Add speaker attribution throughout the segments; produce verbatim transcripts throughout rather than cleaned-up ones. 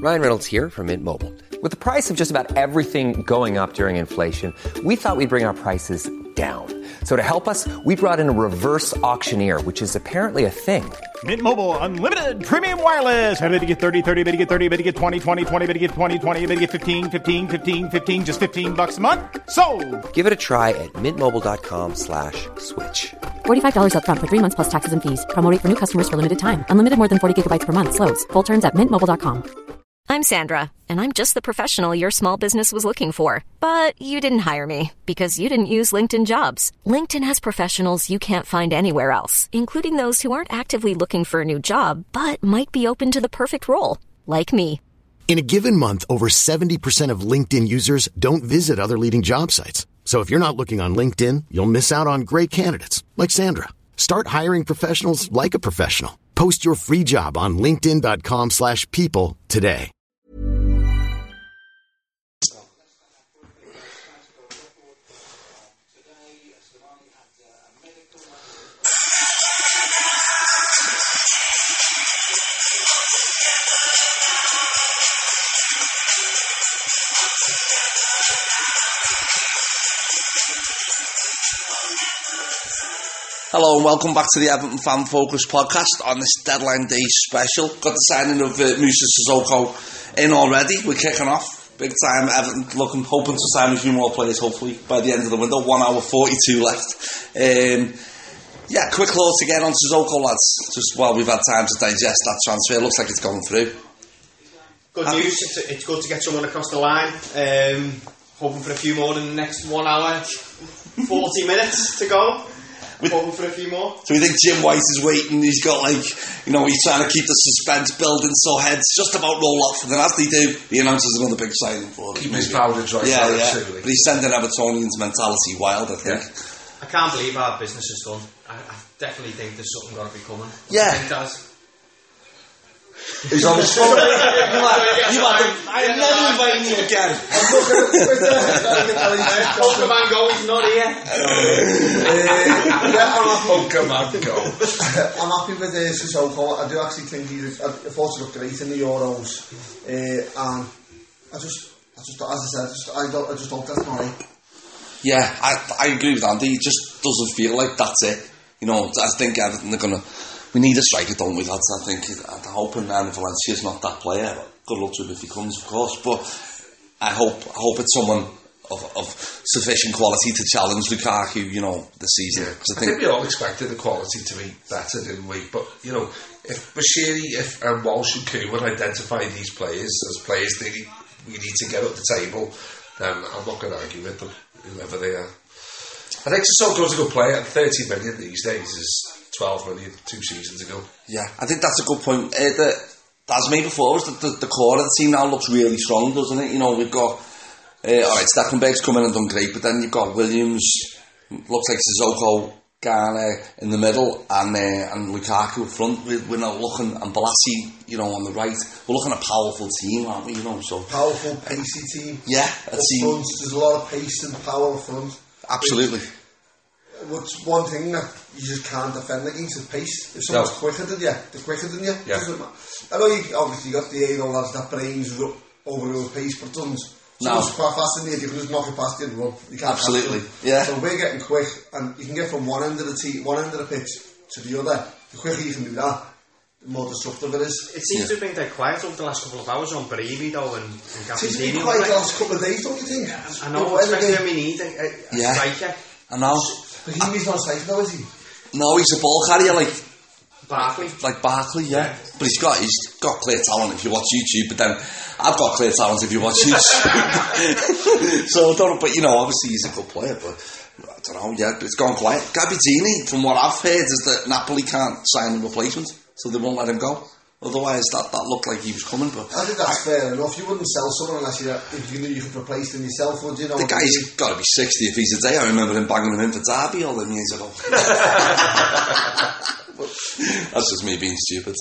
Speaker 1: Ryan Reynolds here from Mint Mobile. With the price of just about everything going up during inflation, we thought we'd bring our prices down. So to help us, we brought in a reverse auctioneer, which is apparently a thing.
Speaker 2: Mint Mobile Unlimited Premium Wireless. How to get thirty, thirty, how to get thirty, how to get twenty, twenty, twenty, how to get twenty, twenty, how to get fifteen, fifteen, fifteen, fifteen, just fifteen bucks a month? Sold!
Speaker 1: Give it a try at mintmobile.com slash switch.
Speaker 3: forty-five dollars up front for three months plus taxes and fees. Promo rate for new customers for limited time. Unlimited more than forty gigabytes per month. Slows full terms at mint mobile dot com.
Speaker 4: I'm Sandra, and I'm just the professional your small business was looking for. But you didn't hire me because you didn't use LinkedIn Jobs. LinkedIn has professionals you can't find anywhere else, including those who aren't actively looking for a new job, but might be open to the perfect role, like me.
Speaker 5: In a given month, over seventy percent of LinkedIn users don't visit other leading job sites. So if you're not looking on LinkedIn, you'll miss out on great candidates like Sandra. Start hiring professionals like a professional. Post your free job on linkedin.com slash people today.
Speaker 6: Hello and welcome back to the Everton Fan Focus podcast on this deadline day special. Got the signing of uh, Moussa Sissoko in already. We're kicking off big time. Everton looking, hoping to sign a few more players hopefully by the end of the window. One hour forty-two left. Um, yeah, quick thoughts again on Sissoko, lads. Just while we've had time to digest that transfer, looks like it's going through.
Speaker 7: Good
Speaker 6: Have
Speaker 7: news. It's, it's good to get someone across the line. Um, hoping for a few more in the next one hour, forty minutes to go. Hoping for a few more.
Speaker 6: So we think Jim White is waiting. He's got like, you know, he's trying to keep the suspense building so heads just about roll off. And then as they do, he announces another big signing for us.
Speaker 8: Keep his powder dry.
Speaker 6: Yeah, yeah. Absolutely. But he's sending Evertonians' mentality wild, I think.
Speaker 7: Yeah. I can't believe our business is done. I, I definitely think there's something got to be coming.
Speaker 6: Yeah.
Speaker 7: I think that's...
Speaker 6: He's on his phone. I am never inviting you again.
Speaker 7: I'm looking at Pokemon Go is not here.
Speaker 9: uh, yeah, I'm happy.
Speaker 8: Pokemon Go.
Speaker 9: I'm happy with uh, Sissoko. I do actually think he's. I thought he looked great in the Euros, uh, and I just, I just, as I said, I just, I don't, I just don't that's not right.
Speaker 6: Yeah, I, I agree with Andy. It just doesn't feel like that's it. You know, I think Everton are gonna. We need a striker, don't we, lads? I think I'm hoping Hernan Valencia's not that player. Good luck to him if he comes, of course. But I hope I hope it's someone of, of sufficient quality to challenge Lukaku, you know, this season.
Speaker 8: Yeah, I, think, I think we all expected the quality to be better, didn't we? But, you know, if Bashiri, if um, Walsh and Koeman identify these players as players they need, we need to get up the table, then I'm not going to argue with them, whoever they are. I think Sissoko's a good player. thirty million these days is twelve million two seasons ago.
Speaker 6: Yeah, I think that's a good point. Uh, the, as made before, is that the, the core of the team now looks really strong, doesn't it? You know, we've got uh, alright, Stekelenburg's come in and done great, but then you've got Williams, looks like Sissoko, Garner in the middle, and uh, and Lukaku up front. We're, we're now looking, and Balassi, you know, on the right. We're looking at a powerful team, aren't we? You know, so
Speaker 9: powerful, pacey team.
Speaker 6: Yeah,
Speaker 9: a team. Front, there's a lot of pace and power up front.
Speaker 6: Absolutely.
Speaker 9: What's one thing that you just can't defend against is pace. If someone's no. quicker than you, they're quicker than you.
Speaker 8: Yeah.
Speaker 9: I know you obviously got the Aero lads that brains over your pace, but it doesn't.
Speaker 6: No.
Speaker 9: Someone's quite fast in the you can just knock it past you and run. You can't.
Speaker 6: Absolutely. Yeah.
Speaker 9: So we're getting quick, and you can get from one end of the tee, one end of the pitch to the other. The quicker you can do that, the more disruptive it is.
Speaker 7: It seems yeah. to have been dead quiet over the last couple of hours on Barevi though, and, and Gabby
Speaker 9: It's been quiet the last couple of days, don't you think?
Speaker 7: I know, especially when we need a, a, a
Speaker 6: yeah.
Speaker 7: striker.
Speaker 6: I know.
Speaker 9: But he's not safe though, is he?
Speaker 6: No, he's a ball carrier like
Speaker 7: Barkley.
Speaker 6: Like Barkley, yeah. yeah. But he's got he's got clear talent if you watch YouTube. But then I've got clear talent if you watch YouTube. So I don't know, but you know, obviously he's a good player. But I don't know. Yeah, it's gone quiet. Gabbiadini, from what I've heard, is that Napoli can't sign a replacement, so they won't let him go. Otherwise, that, that looked like he was coming. But
Speaker 9: I think that's I, fair enough. You wouldn't sell someone unless you if you knew you could replace them yourself, would you? Know
Speaker 6: the guy's got to be sixty if he's a day. I remember him banging him in for Derby all them years ago. That's just me being stupid.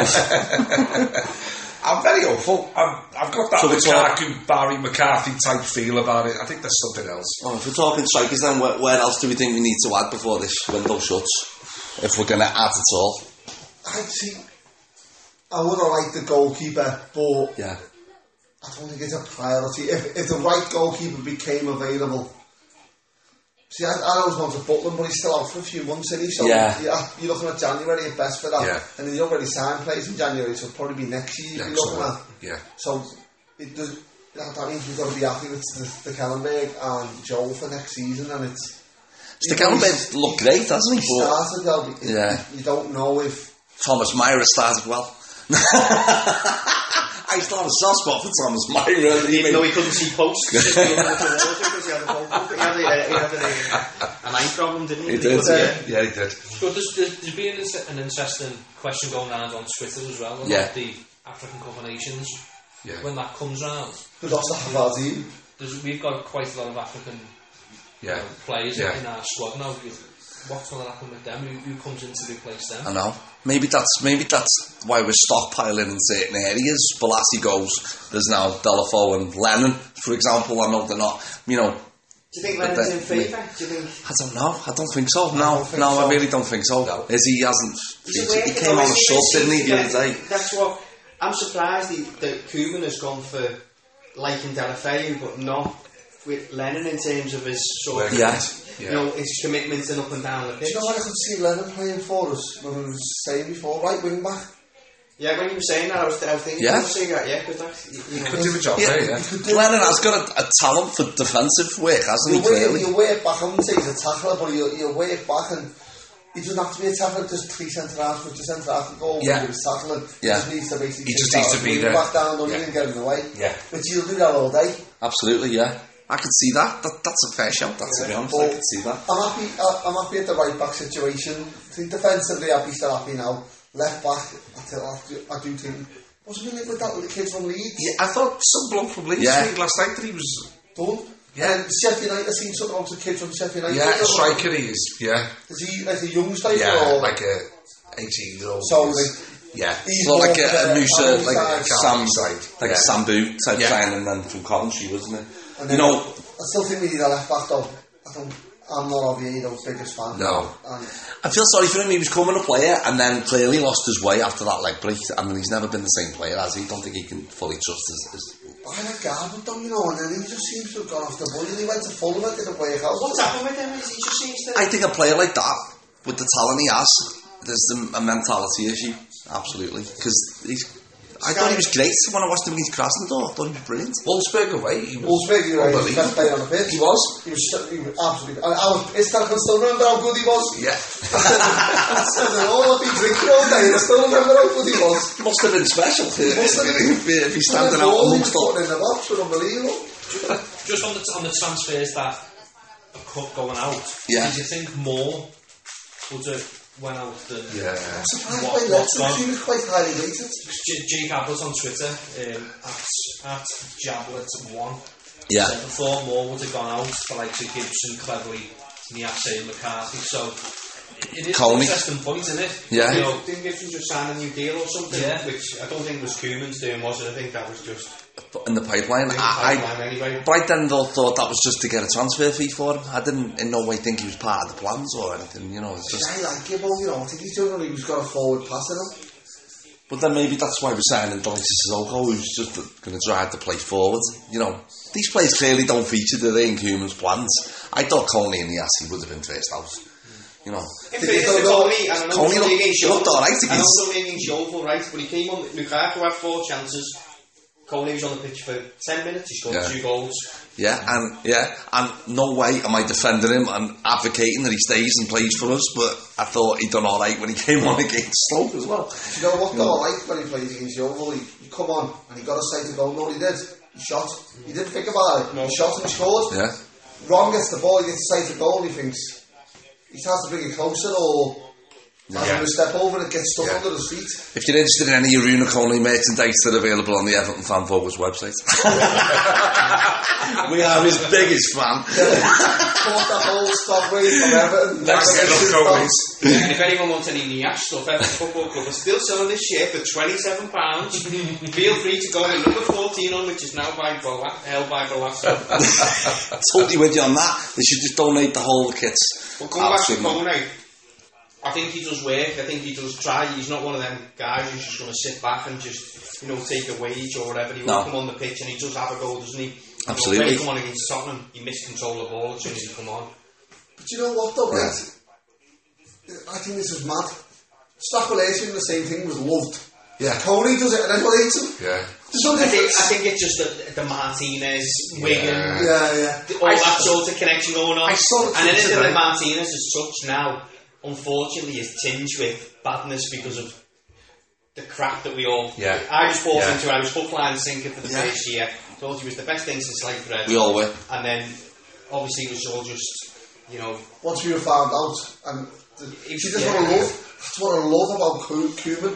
Speaker 8: I'm very hopeful. I'm, I've got that so Lukaku, Barry McCarthy type feel about it. I think there's something else.
Speaker 6: Oh, if we're talking strikers, then where, where else do we think we need to add before this window shuts? If we're going to add at all,
Speaker 9: I'd see. I would have liked the goalkeeper, but
Speaker 6: yeah.
Speaker 9: I don't think it's a priority. If if the right goalkeeper became available, see, I, I always wanted Butland, but he's still out for a few months, isn't he? So
Speaker 6: yeah.
Speaker 9: yeah, you're looking at January at best for that,
Speaker 8: yeah.
Speaker 9: and then you don't really sign players in January, so it'll probably be next year you'll be looking
Speaker 8: summer.
Speaker 9: at.
Speaker 8: Yeah.
Speaker 9: So it does. That, that means we've got to be happy with the, the Kellenberg and Joel for next season, and it's.
Speaker 6: The Kellenberg looked great, hasn't he?
Speaker 9: He started well, but
Speaker 6: yeah.
Speaker 9: you, you don't know if
Speaker 6: Thomas Myra started well. I still have a soft spot for Thomas Myra.
Speaker 7: Even though he couldn't see posts because he had a goal he had, a, he had a, an eye problem, didn't he?
Speaker 6: He did,
Speaker 7: but, uh,
Speaker 6: yeah.
Speaker 8: Yeah, he did.
Speaker 10: But there's, there's, there's been an interesting question going around on Twitter as well about
Speaker 6: yeah.
Speaker 10: the African Cup of Nations.
Speaker 8: Yeah.
Speaker 10: When that comes round,
Speaker 9: who lost the half our team?
Speaker 10: We've got quite a lot of African
Speaker 8: yeah.
Speaker 10: you know, players
Speaker 8: yeah.
Speaker 10: in our squad now. What's going to happen with them? Who, who comes in to replace them?
Speaker 6: I know. Maybe that's maybe that's why we're stockpiling in certain areas. Balassi goes. There's now Delafo and Lennon, for example. I know they're not. You know.
Speaker 7: Do you think Lennon's in favour? Do you think?
Speaker 6: I don't know. I don't think so. I no, think no, so. I really don't think so. No. Is he? He hasn't. He, he came on a sub, didn't he, the other day?
Speaker 7: That's what. I'm surprised he, that Koeman has gone for liking Delafeu, but not with Lennon in terms of his sort of,
Speaker 6: yeah.
Speaker 7: you know, his commitment and up and down the pitch.
Speaker 9: Do you know what I could see Lennon playing for us when we were saying before, right wing back?
Speaker 7: Yeah, when you were saying that, I was, I was thinking,
Speaker 6: yeah,
Speaker 7: saying that, yeah, because that's, you know,
Speaker 8: he could do the job
Speaker 6: yeah.
Speaker 8: there, yeah.
Speaker 6: Lennon has got a, a talent for defensive work, hasn't he? Clearly,
Speaker 9: you wear it back. I wouldn't say he's a tackler, but you you wear it back and. He doesn't have to be a tackler, just three centre halves, but the centre half can go over
Speaker 6: yeah.
Speaker 9: with his tackling.
Speaker 6: Yeah.
Speaker 9: He just needs to basically
Speaker 8: he just needs to be there.
Speaker 9: Back down on
Speaker 8: yeah.
Speaker 9: you and get in the way.
Speaker 8: Yeah.
Speaker 9: Which he'll do that all day.
Speaker 6: Absolutely, yeah. I could see that. that that's a fair shout, that's yeah. to be honest. But I could see that.
Speaker 9: I'm happy, uh, I'm happy at the right back situation. I think defensively I'd be still happy now. Left back, I, tell, I, do, I do think. What's he been with that with the kids from Leeds?
Speaker 8: Yeah, I thought some bloke from Leeds
Speaker 6: yeah.
Speaker 8: last night that he was
Speaker 9: done.
Speaker 8: Yeah,
Speaker 9: and Sheffield United, I've seen something on some kids from Sheffield United.
Speaker 8: Yeah, a striker he is, yeah.
Speaker 9: Is he like a young striker?
Speaker 8: Yeah,
Speaker 9: or?
Speaker 8: like a eighteen year old.
Speaker 9: So, like,
Speaker 8: yeah.
Speaker 6: He's not like a, a Musa, like a Sam,
Speaker 8: side.
Speaker 6: like
Speaker 8: yeah.
Speaker 6: a Sambu type
Speaker 8: yeah.
Speaker 6: signing then from Coventry, wasn't it?
Speaker 9: And
Speaker 6: you know,
Speaker 9: I still think we need a left back though. I don't. I'm not Oviedo's biggest fan.
Speaker 8: No.
Speaker 9: And
Speaker 6: I feel sorry for him. He was coming a player and then clearly lost his way after that leg break. I mean, he's never been the same player, has he? I don't think he can fully trust his... his
Speaker 9: I like Garbutt though, you know, and then he just seems to have gone off the boil. He went to Fulham and didn't work out.
Speaker 7: What's happened with him? Is he just seems to...
Speaker 6: I think a player like that, with the talent he has, there's a, a mentality issue. Absolutely. Because he's... I thought he was great when I watched him against Krasnodar. I thought he was brilliant.
Speaker 8: Wolfsburg away. He was
Speaker 9: Wolfsburg away. He was the best player on the pitch.
Speaker 8: He was.
Speaker 9: He was, he was absolutely. I, I was pissed. I can still remember how good he was.
Speaker 8: Yeah.
Speaker 9: I said, oh, I've been drinking all day. I still remember how good he was.
Speaker 6: Must have been special.
Speaker 9: Must have been.
Speaker 6: If he's standing out amongst all.
Speaker 9: In the box was unbelievable.
Speaker 10: Just on the on the transfers that are cut going out.
Speaker 6: Yeah.
Speaker 10: Did you think more would have went out than
Speaker 8: yeah.
Speaker 9: I'm surprised by Letson. He was quite highly rated.
Speaker 10: J- Jake Abbott on Twitter um, at at Jablet one.
Speaker 6: Yeah.
Speaker 10: Said, I thought more would have gone out for like to Gibson, Cleverly, Niasse and McCarthy. So it is
Speaker 6: Coney.
Speaker 10: an interesting point, isn't it?
Speaker 6: Yeah.
Speaker 7: You know, didn't Gibson just sign a new deal or something?
Speaker 10: Yeah.
Speaker 7: Which I don't think was Koeman's doing, was it? I think that was just
Speaker 6: in the pipeline.
Speaker 7: in the
Speaker 6: I,
Speaker 7: pipeline
Speaker 6: I,
Speaker 7: anyway.
Speaker 6: but I then thought, thought that was just to get a transfer fee for him. I didn't in no way think he was part of the plans or anything. You know, it's just.
Speaker 9: I like him, you know. I think he's doing. He's got a forward pass in him.
Speaker 6: But then maybe that's why we're signing Donitis Sissoko, who's just going to drive the play forward. You know, these players clearly don't feature, do they, in Koeman's plans? I thought Coney and Niasse would have been first out. You know,
Speaker 7: in fairness to Coney, and I know
Speaker 6: Coney
Speaker 7: something against
Speaker 6: looked all right.
Speaker 7: I know something against Yeovil, right? But he came on. Lukaku had four chances. Coney was on the pitch for ten minutes. He scored
Speaker 6: yeah.
Speaker 7: two goals.
Speaker 6: Yeah, and yeah, and no way am I defending him and advocating that he stays and plays for us. But I thought he'd done all right when he came on against Stoke as well.
Speaker 9: Do you know what? Though, I like when he played against Yeovil. He, he come on and he got a sight to goal. No, he did. He shot. He didn't think about it. No. He shot and he scored.
Speaker 6: Yeah.
Speaker 9: Ron gets the ball. He gets a sight to goal. He thinks he has to bring it closer or. As yeah. he step over and it gets stuck yeah. under his feet.
Speaker 6: If you're interested in any Aruna Coney merchandise, they're available on the Everton Fan Focus website. We are his biggest fan.
Speaker 9: Bought that whole stock range from Everton.
Speaker 7: And if anyone wants any Niasse stuff, Everton Football Club are still selling this shirt for twenty-seven pounds. Feel free to go to number fourteen on, which is now by Bola, held by Bolasco.
Speaker 6: Totally with you on that. They should just donate the whole kits.
Speaker 7: We'll come back to Coney. I think he does work. I think he does try. He's not one of them guys who's just going to sit back and just, you know, take a wage or whatever. He will
Speaker 6: No.
Speaker 7: come on the pitch and he does have a goal, doesn't he?
Speaker 6: Absolutely.
Speaker 7: When he come on against Tottenham, he missed control of the ball as soon as he come on.
Speaker 9: But you know what though,
Speaker 6: Yeah.
Speaker 9: right? I think this was mad. Stockwell doing the same thing was loved.
Speaker 8: Yeah.
Speaker 9: Tony does it and everyone hates him.
Speaker 8: Yeah.
Speaker 9: There's no
Speaker 7: I think,
Speaker 9: difference.
Speaker 7: I think it's just the, the Martinez, Wigan,
Speaker 9: Yeah, yeah.
Speaker 7: all
Speaker 8: I
Speaker 7: that
Speaker 8: saw-
Speaker 7: sort of connection going on.
Speaker 8: I saw the
Speaker 7: and
Speaker 8: tweet
Speaker 7: anything
Speaker 8: today.
Speaker 7: that Martinez has touched now, unfortunately, is tinged with badness because of the crap that we all.
Speaker 8: Yeah.
Speaker 7: I was bought
Speaker 8: Yeah.
Speaker 7: into it. I was hook, line, and sinker for the
Speaker 6: Yeah.
Speaker 7: first year. Told you it was the best thing since sliced bread.
Speaker 6: We all were.
Speaker 7: And then, obviously, it was all just, you know.
Speaker 9: Once we were found out, and the,
Speaker 7: It-
Speaker 9: see, that's
Speaker 7: yeah.
Speaker 9: what I love. That's what I love about Cu- Cuban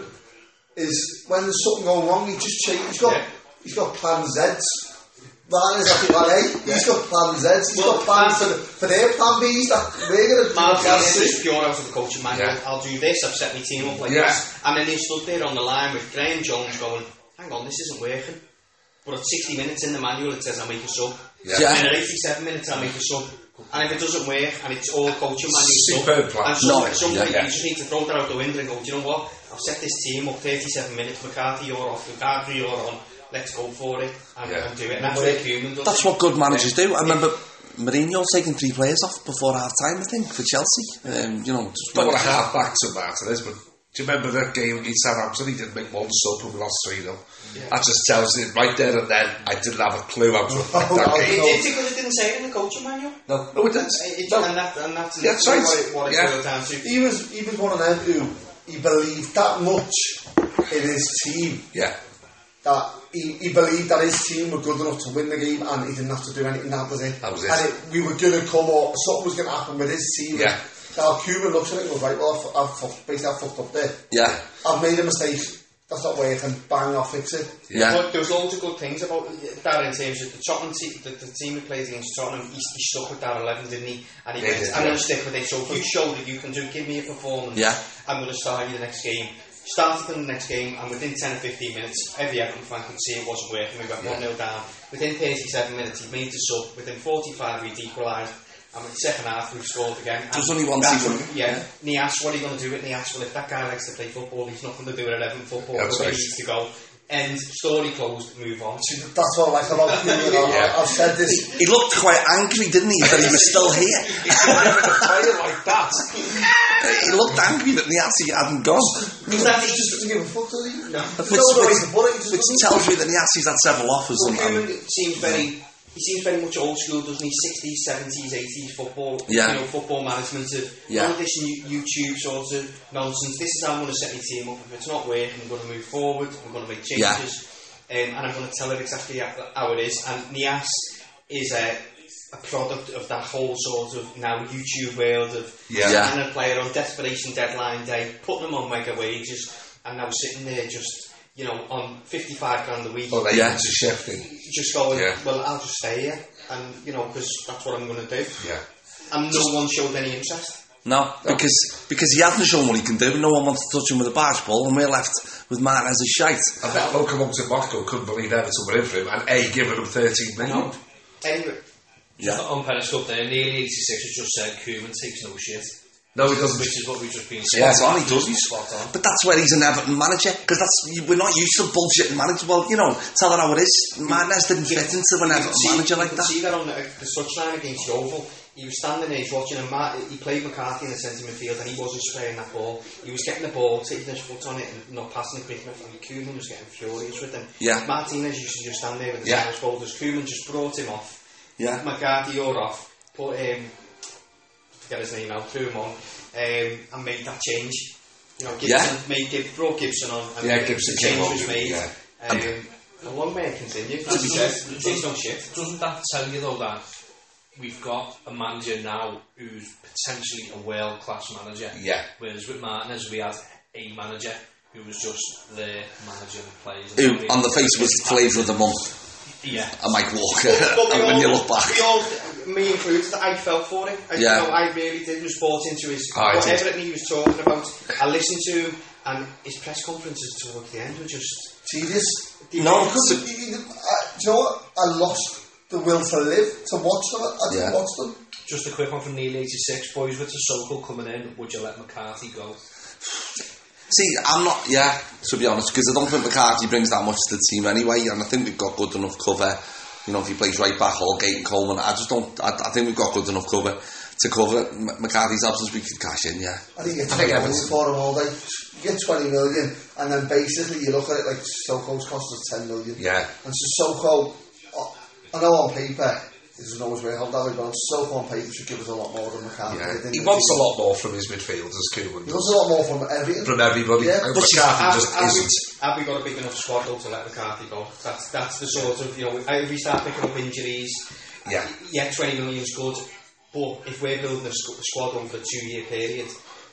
Speaker 9: is when there's something going wrong, he just change. He's got
Speaker 7: Yeah.
Speaker 9: he's got plan Zs. Ryan is like plan A. He's got plan Zs. He's
Speaker 7: Well,
Speaker 9: got plans
Speaker 7: plan-
Speaker 9: for, the, for their plan Bs that we're gonna do.
Speaker 7: Martinez
Speaker 9: plan
Speaker 7: is
Speaker 9: C.
Speaker 7: pure out of the coaching manual.
Speaker 8: Yeah.
Speaker 7: I'll do this. I've set my team up like
Speaker 8: Yeah.
Speaker 7: this. And then he stood there on the line with Graham Jones going, hang on, this isn't working. But at sixty minutes in the manual it says I make a sub.
Speaker 8: Yeah.
Speaker 6: Yeah.
Speaker 7: And at eighty-seven minutes I make a sub. And if it doesn't work and it's all coaching manual
Speaker 8: Superb
Speaker 7: stuff,
Speaker 8: plan.
Speaker 7: and some,
Speaker 6: No,
Speaker 7: some
Speaker 6: yeah,
Speaker 7: you
Speaker 8: yeah.
Speaker 7: just need to throw that out the window and go, do you know what? I've set this team up thirty-seven minutes, McCarthy you're off, McCarthy you're on, let's go for it and,
Speaker 8: Yeah.
Speaker 7: and do it. And that's what Human does.
Speaker 6: That's what good managers do. I remember Mourinho taking three players off before half time, I think, for Chelsea. Um, you know, just
Speaker 8: Don't want to half back to Martinez, but do you remember that game against Southampton? He didn't make one sub and we lost three nil. That just tells you right there and then I didn't have a clue how to affect that
Speaker 9: Oh,
Speaker 7: It
Speaker 8: game.
Speaker 7: did because it didn't say it in the coaching manual.
Speaker 8: No, no, it didn't.
Speaker 7: It,
Speaker 8: No.
Speaker 7: and, that, and that's
Speaker 8: Yeah, that's right.
Speaker 7: what it, what it
Speaker 8: Yeah.
Speaker 7: boiled down to.
Speaker 9: He was he was one of them who he believed that much in his team
Speaker 8: Yeah.
Speaker 9: that he, he believed that his team were good enough to win the game and he didn't have to do anything. That was it.
Speaker 8: That was it.
Speaker 9: And it, we were going to come or something was going to happen with his team.
Speaker 8: Yeah.
Speaker 9: Now Cuban looks at it and goes, right, well, I've, I've, I've basically I've fucked up there.
Speaker 6: Yeah.
Speaker 9: I've made a mistake. That's not working. Bang, I'll fix it.
Speaker 6: Yeah.
Speaker 7: But there was loads of good things about that in terms of the Tottenham team, the, the team who plays against Tottenham. He, he stuck with that eleven, didn't he? And he
Speaker 8: Yeah,
Speaker 7: went,
Speaker 8: he did,
Speaker 7: I'm
Speaker 8: yeah.
Speaker 7: going to stick with it. So if you show that you can do, give me a performance.
Speaker 6: Yeah.
Speaker 7: I'm going to start you the next game. Started in the next game, and within ten or fifteen minutes, every Everton fan could see it wasn't working. We went one nil down. Within thirty-seven minutes, he made the sub. Within forty-five, we'd equalised. And with the second half, we scored again.
Speaker 6: There was
Speaker 7: And
Speaker 6: only one
Speaker 7: that's
Speaker 6: season.
Speaker 7: what- Yeah. Nias, what are you going to do with Nias? Well, if that guy likes to play football, he's nothing to do with eleven football.
Speaker 8: That's
Speaker 7: so he
Speaker 8: right.
Speaker 7: needs to go. End. Story closed. Move on.
Speaker 9: See, that's what I like about Cuban.
Speaker 8: Yeah.
Speaker 9: I've said this.
Speaker 6: He looked quite angry, didn't he, that he was still here.
Speaker 8: Player like that.
Speaker 6: He looked angry that Niasse hadn't gone.
Speaker 9: He just doesn't give a fuck, does he?
Speaker 7: No.
Speaker 9: There's
Speaker 6: Which,
Speaker 9: no other way
Speaker 6: which,
Speaker 9: to put it. He just
Speaker 6: which
Speaker 9: doesn't.
Speaker 6: tells me that Niasse's had several offers.
Speaker 7: Well,
Speaker 6: And,
Speaker 7: Koeman
Speaker 6: and,
Speaker 7: seems very. He seems very much old school, doesn't he? sixties, seventies, eighties football.
Speaker 6: Yeah.
Speaker 7: You know, football management of
Speaker 6: Yeah.
Speaker 7: none of this new YouTube sort of nonsense. This is how I'm going to set my team up. If it's not working, I'm going to move forward. I'm going to make changes,
Speaker 6: Yeah.
Speaker 7: um, and I'm going to tell it exactly how it is. And Nias is a. a product of that whole sort of now YouTube world of
Speaker 8: Yeah.
Speaker 6: Yeah.
Speaker 7: signing a player on desperation deadline day, putting them on mega wages, and now sitting there just, you know, on fifty-five grand a week,
Speaker 8: Well, they
Speaker 6: Yeah.
Speaker 8: yeah. to shifting.
Speaker 7: just going,
Speaker 8: Yeah.
Speaker 7: well, I'll just stay here, and, you know, because that's what I'm going to do.
Speaker 8: Yeah.
Speaker 7: And no one showed any interest.
Speaker 6: no, because because he hasn't shown what he can do. No one wants to touch him with a barge ball, and we're left with Martinez as shite.
Speaker 8: I bet Locomotive Moscow couldn't believe Everton were in for him and A, giving him thirteen million.
Speaker 7: Anyway,
Speaker 6: Yeah.
Speaker 10: On Periscope there, nearly eighty-six has just said Koeman takes no shit.
Speaker 8: No, he doesn't.
Speaker 10: Which is what we've just been
Speaker 6: Spot
Speaker 10: saying.
Speaker 6: on, he does. He's
Speaker 10: Spot on.
Speaker 6: But that's where he's an Everton manager, because that's we're not used to bullshitting managers. Well, you know, tell her how it is. Martinez didn't fit into an
Speaker 7: you
Speaker 6: Everton
Speaker 7: can see,
Speaker 6: manager
Speaker 7: you
Speaker 6: like
Speaker 7: can
Speaker 6: that.
Speaker 7: see that on the, the touchline against Yeovil. He was standing there, he's watching him. Mar- he played McCarthy in the centre midfield, and he wasn't spraying that ball. He was getting the ball, taking his foot on it, and not passing it quick enough. And Koeman was getting furious with him.
Speaker 6: Yeah.
Speaker 7: Martinez used to just stand there with his
Speaker 6: Yeah.
Speaker 7: arms folded. Koeman just brought him off.
Speaker 6: Yeah.
Speaker 7: McCarthy, you're off. Put him, forget his name now, threw him on, um, and made that change. You know, Gibson
Speaker 6: Yeah.
Speaker 7: made Gib- brought Gibson on, and
Speaker 8: Yeah,
Speaker 7: the
Speaker 8: Gibson
Speaker 7: change
Speaker 8: came on,
Speaker 7: was made.
Speaker 8: yeah.
Speaker 7: Um, a long may it continue. To be said, it's no shit.
Speaker 10: Doesn't that tell you though that we've got a manager now who's potentially a world class manager?
Speaker 8: Yeah.
Speaker 10: Whereas with Martinez we had a manager who was just there managing the players.
Speaker 6: Who, on the face, was flavour of the month.
Speaker 10: Yeah.
Speaker 6: And Mike Walker.
Speaker 7: But we
Speaker 6: and when
Speaker 7: all-
Speaker 6: you look back.
Speaker 7: we all, me included, I felt for him. I,
Speaker 6: Yeah.
Speaker 7: you know, I really did. Was bought into his
Speaker 8: Oh, I
Speaker 7: what,
Speaker 8: did.
Speaker 7: everything he was talking about. I listened to him, and his press conferences towards the end were just
Speaker 9: Tedious.
Speaker 6: No,
Speaker 9: Because
Speaker 6: it's
Speaker 9: you, you, I, do you know what? I lost the will to live, to watch them. I didn't
Speaker 6: Yeah.
Speaker 9: watch them.
Speaker 10: Just a quick one from Neil eighty-six. Boys, with Sissoko coming in, would you let McCarthy go?
Speaker 6: See, I'm not, yeah, to be honest, because I don't think McCarthy brings that much to the team anyway, and I think we've got good enough cover. You know, if he plays right back, Holgate and Coleman, I just don't, I, I think we've got good enough cover to cover M- McCarthy's absence. We could cash in, yeah.
Speaker 9: I think you get twenty million for him all day. You get twenty million, and then basically you look at it like Sissoko's cost us ten million.
Speaker 6: Yeah.
Speaker 9: And Sissoko, I know on paper, it doesn't always work out that way, but Sissoko on paper should give us a lot more than McCarthy.
Speaker 8: Yeah. He wants a lot more from his midfielders, Koeman.
Speaker 9: He wants a lot more from everything.
Speaker 8: From everybody.
Speaker 9: Yeah.
Speaker 8: But McCarthy just
Speaker 7: have,
Speaker 8: isn't.
Speaker 7: We, have we got a big enough squad though to let McCarthy go? That's that's the sort of, you know, if we start picking up injuries,
Speaker 8: yeah,
Speaker 7: yeah, twenty million's good, but if we're building a squ- squad on for a two-year period,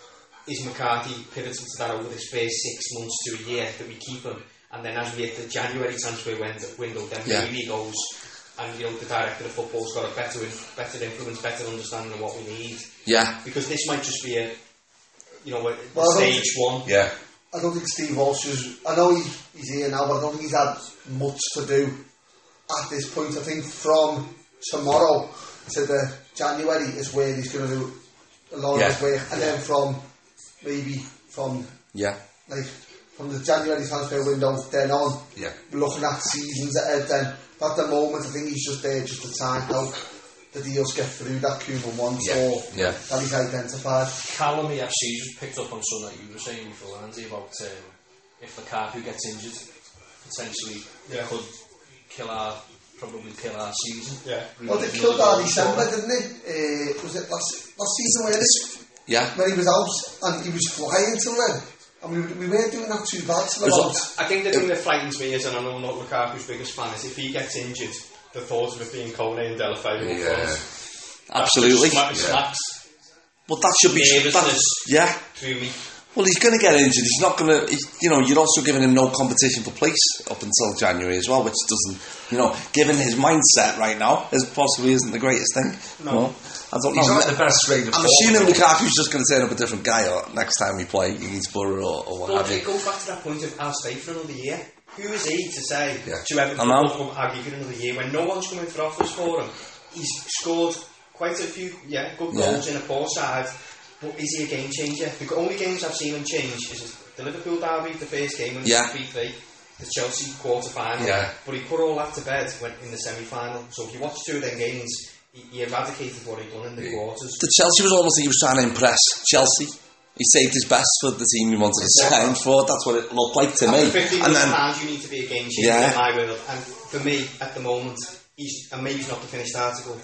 Speaker 7: is McCarthy pivotal to that over the space six months to a year that we keep him, and then as we hit the January transfer window, then
Speaker 6: yeah.
Speaker 7: maybe he goes. And you know, the director of football's got a better, better influence, better understanding of what we need.
Speaker 6: Yeah.
Speaker 7: Because this might just be a, you know, a,
Speaker 9: well,
Speaker 7: stage one.
Speaker 6: Yeah.
Speaker 9: I don't think Steve Walsh is. I know he's, he's here now, but I don't think he's had much to do at this point. I think from tomorrow to the January is where he's going to do a lot
Speaker 6: yeah.
Speaker 9: of his work, and yeah. then from maybe from
Speaker 6: yeah,
Speaker 9: like from the January transfer window then on,
Speaker 6: yeah,
Speaker 9: looking at seasons ahead then. At the moment, I think he's just there just to time help the deals get through that Koeman wants
Speaker 6: yeah.
Speaker 9: or
Speaker 6: yeah.
Speaker 9: that he's identified.
Speaker 10: Callum E F C just picked up on something that you were saying before, Andy, about um, if Lukaku gets injured, potentially
Speaker 7: yeah.
Speaker 10: it could kill our, probably kill our season.
Speaker 7: Yeah.
Speaker 9: Well, they killed our December, didn't they? Uh, was it last, last season where it?
Speaker 6: Yeah.
Speaker 9: When he was out and he was flying till then. And we, we weren't doing that too bad till about...
Speaker 7: I think the thing that frightens me is, and I know I'm not Lukaku's biggest fan, is if he gets injured, the thought of it being Kone and Delafeu will
Speaker 6: yeah.
Speaker 7: cross.
Speaker 6: Absolutely.
Speaker 7: Smack, yeah.
Speaker 6: Well, that should be... That, yeah.
Speaker 7: Through me.
Speaker 6: Well, he's going to get injured. He's not going to... You know, you're also giving him no competition for place up until January as well, which doesn't... You know, given his mindset right now, is possibly isn't the greatest thing.
Speaker 7: No.
Speaker 6: Well, I don't
Speaker 8: he's
Speaker 6: know.
Speaker 8: not the best rate of
Speaker 6: I'm assuming Lukaku's just going to turn up a different guy or next time we play against Borough or, or what
Speaker 7: well,
Speaker 6: have you.
Speaker 7: It goes back to that point of I'll stay for another year. Who is he to say
Speaker 6: yeah.
Speaker 7: to Everton from Aggie for another year when no one's coming for offers for him? He's scored quite a few yeah, good goals yeah. in a poor side, but is he a game changer? The only games I've seen him change is the Liverpool derby, the first game when
Speaker 6: yeah.
Speaker 7: three three, the Chelsea quarter final,
Speaker 6: yeah.
Speaker 7: but he put all that to bed when, in the semi final. So if you watch two of them games, he, he eradicated what he'd done in the yeah. quarters.
Speaker 6: The Chelsea was almost like he was trying to impress Chelsea. He saved his best for the team he wanted to sign for. That's what it looked like to
Speaker 7: After
Speaker 6: me.
Speaker 7: fifty
Speaker 6: and then
Speaker 7: pounds, you need to be a game changer
Speaker 6: yeah.
Speaker 7: in my world. And for me, at the moment, he's and maybe he's not the finished article.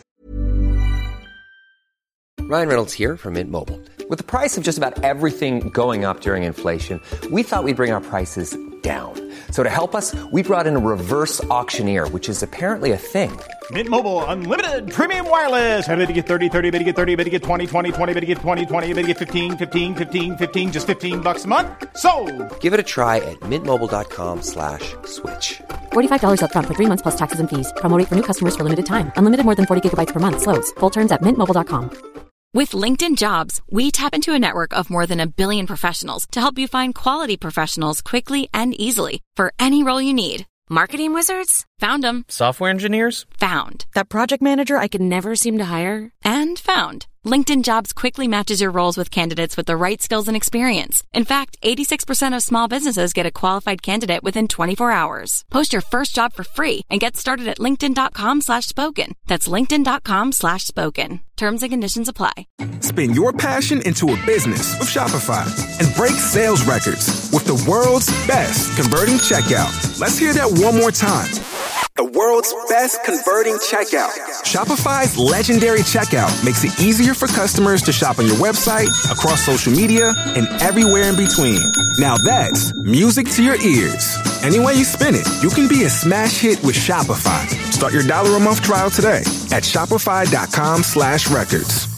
Speaker 1: Ryan Reynolds here from Mint Mobile. With the price of just about everything going up during inflation, we thought we'd bring our prices down. So to help us, we brought in a reverse auctioneer, which is apparently a thing.
Speaker 2: Mint Mobile Unlimited Premium Wireless. How to get thirty, thirty, how to get thirty, how to get twenty, twenty, twenty, how to get twenty, twenty, how to get fifteen, fifteen, fifteen, fifteen, just fifteen bucks a month? Sold!
Speaker 1: Give it a try at mintmobile.com slash switch.
Speaker 3: forty-five dollars up front for three months plus taxes and fees. Promo rate for new customers for limited time. Unlimited more than forty gigabytes per month. Slows full terms at mint mobile dot com.
Speaker 11: With LinkedIn Jobs, we tap into a network of more than a billion professionals to help you find quality professionals quickly and easily for any role you need. Marketing wizards? Found them.
Speaker 12: Software engineers?
Speaker 11: Found. That project manager I could never seem to hire? And found. LinkedIn Jobs quickly matches your roles with candidates with the right skills and experience. In fact, eighty-six percent of small businesses get a qualified candidate within twenty-four hours. Post your first job for free and get started at linkedin.com slash spoken. That's linkedin.com slash spoken. Terms and conditions apply.
Speaker 13: Spin your passion into a business with Shopify and break sales records with the world's best converting checkout. Let's hear that one more time. The world's best converting checkout. Shopify's legendary checkout makes it easier for customers to shop on your website, across social media, and everywhere in between. Now that's music to your ears. Any way you spin it, you can be a smash hit with Shopify. Start your dollar a month trial today at shopify.com slash records.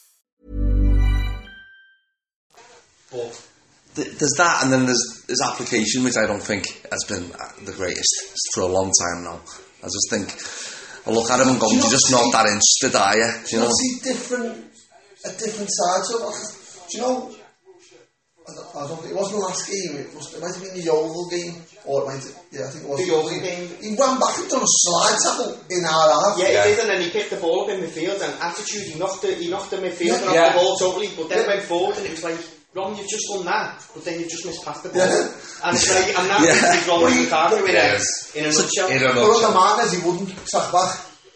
Speaker 6: But there's that, and then there's his application, which I don't think has been the greatest for a long time now. I just think I look at him and go, you're just not that interested, are you?
Speaker 9: Do you know? See different, a different side to it. Do you know, I don't, I don't think it wasn't the last game. It, was, it might have been the Yeovil game, or it might have, yeah, I think it was
Speaker 7: the Yeovil game.
Speaker 9: He ran back and done a slide tackle in our half.
Speaker 7: Yeah,
Speaker 9: yeah,
Speaker 7: he did, and then he picked the ball up in midfield, and attitude, he knocked the, he knocked the midfield
Speaker 9: yeah.
Speaker 7: off
Speaker 9: yeah.
Speaker 7: the ball totally, but then
Speaker 9: yeah.
Speaker 7: went forward, and it was like, Ron, you've just done that, but then you've just missed past the ball.
Speaker 9: Yeah.
Speaker 7: And it's like, and that
Speaker 9: yeah.
Speaker 7: is wrong with Lukaku in,
Speaker 8: yes.
Speaker 7: in a nutshell.
Speaker 9: But under Martinez, he wouldn't track back.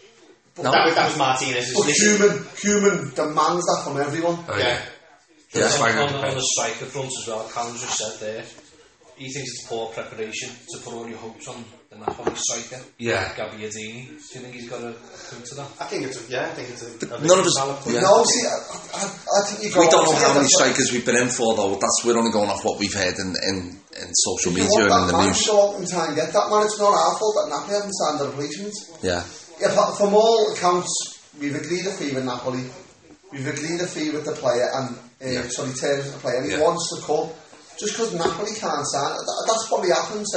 Speaker 7: But no. that, was, that was Martinez.
Speaker 9: But Koeman, Koeman demands that from everyone.
Speaker 8: Oh, yeah.
Speaker 10: Yeah, on, on, on the striker front as well, Callum just said there, he thinks it's poor preparation to put all your hopes on the Napoli striker,
Speaker 8: yeah.
Speaker 10: Gabbiadini. Do you think he's got to come to that?
Speaker 7: I think it's a, yeah, I think it's a, a
Speaker 6: none of us.
Speaker 7: Yeah.
Speaker 9: No, see, I, I, I think you
Speaker 6: we don't know how many strikers we've been in for though. That's we're only going off what we've heard in in, in social
Speaker 9: if
Speaker 6: media and in the news.
Speaker 9: If you want that man to go out and try and get that man, it's not our fault that Napoli haven't signed the replacement.
Speaker 6: Yeah.
Speaker 9: Yeah, from all accounts, we've agreed a fee with Napoli. We've agreed a fee with the player and uh, yeah. sorry, terms with the player. And he yeah. wants to come. Just because Napoli can't sign it, that, that's probably happened to,